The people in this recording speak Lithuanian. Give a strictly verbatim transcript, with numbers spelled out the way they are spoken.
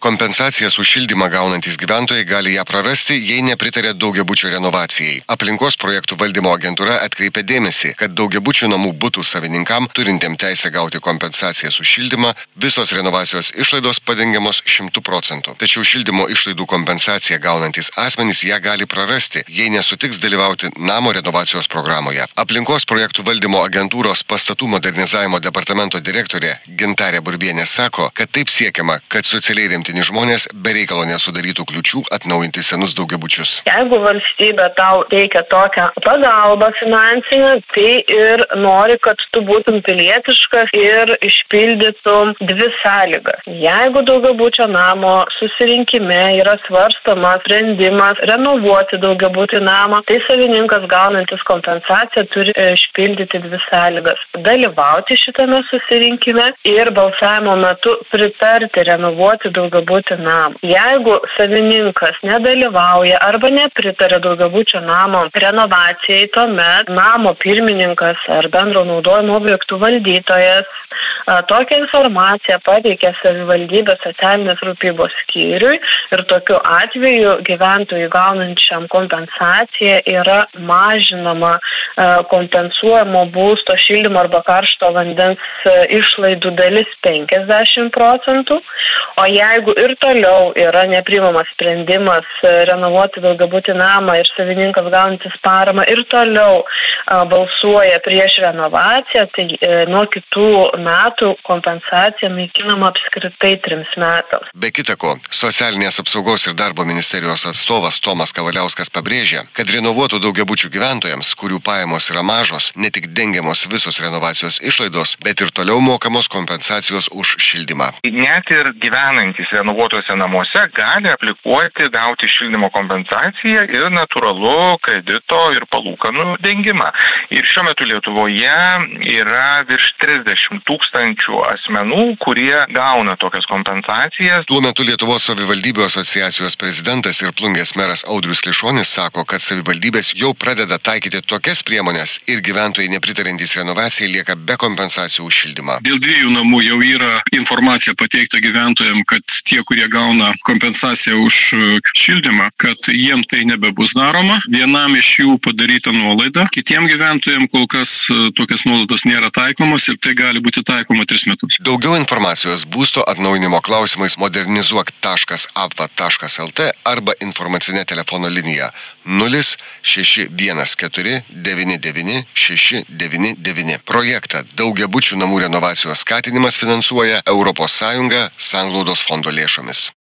Kompensacijas už šildymą gaunantys gyventojai gali ją prarasti, jei nepritarė daugiabučio renovacijai. Aplinkos projektų valdymo agentūra atkreipė dėmesį, kad daugiabučių namų butų savininkam, turintiem teisę gauti kompensacijas už šildymą, visos renovacijos išlaidos padengiamos šimtu procentų. Tačiau šildymo išlaidų kompensaciją gaunantys asmenys ją gali prarasti, jei nesutiks dalyvauti namo renovacijos programoje. Aplinkos projektų valdymo agentūros pastatų modernizavimo departamento direktorė Gintarė Burbienė sako, kad taip siekiama, kad socialiai remtini žmonės be reikalo nesudarytų kliučių atnaujinti senus daugiabučius. Jeigu valstybė tau teikia tokią pagalbą finansinę, tai ir nori, kad tu būtum pilietiškas ir išpildytum dvi sąlygas. Jeigu daugiabučio namo susirinkime yra svarstomas sprendimas renovuoti daugiabutį namą, tai savininkas gaunantis kompensaciją turi išpildyti dvi sąlygas. Dalyvauti šitame susirinkime ir balsavimo metu pritarti renovuoti daugiabutį namą. Jeigu savininkas nedalyvauja arba nepritarė daugiabučio namo renovacijai, tuomet namo pirmininkas ar bendro naudojimo objektų valdytojas tokią informaciją pateikia savivaldybės socialinės rūpybos skyriui ir tokiu atveju gyventojui gaunančiam kompensaciją yra mažinama kompensuojamo būsto šildymo arba karšto vandens išlaidų dalis penkiasdešimt procentų, o jeigu ir toliau yra nepriimamas sprendimas renovuoti daugiabutį namą ir savininkas gaunantis paramą ir toliau balsuoja prieš renovaciją, tai nuo kitų metų kompensacija naikinama apskritai trims metams. Be kita ko, Socialinės apsaugos ir darbo ministerijos atstovas Tomas Kavaliauskas pabrėžia, kad renovuotų daugiabučių gyventojams, kurių pajamos yra mažos, ne tik dengiamos visos renovacijos išlaidos, bet ir toliau mokamos kompensacijos už šildymą. Net ir gyvenantys renovuotose namuose gali aplikuoti, gauti šildymo kompensaciją ir natūralu kredito ir palūkanų dengimą. Ir šiuo metu Lietuvoje yra virš trisdešimt tūkstančių asmenų, kurie gauna tokias kompensacijas. Tuo metu Lietuvos savivaldybių asociacijos prezidentas ir Plungės meras Audrius Klišonis sako, kad savivaldybės jau pradeda taikyti tokias priemonės ir gyventojai nepritarintys renovacijai lieka be kompensacijų už šildymą. Dėl dviejų namų jau yra informacija pateikta gyventojams, kad tie, kurie gauna kompensaciją už šildymą, kad jiem tai nebebus daroma. Vienam iš jų padaryta nuolaida, kitiem gyventojams kol kas tokias nuolaidos nėra taikomos ir tai gali būti taikoma tris metus. Daugiau informacijos būsto atnaujinimo klausimais modernizuok taškas apva taškas lt arba informacinė telefono linija nulis šeši vienas keturi devyni devyni šeši devyni devyni. Projektą daugiabučių namų renovacijos skatinimas finansuoja Europos Sąjunga sanglaudos fondo lėšomis.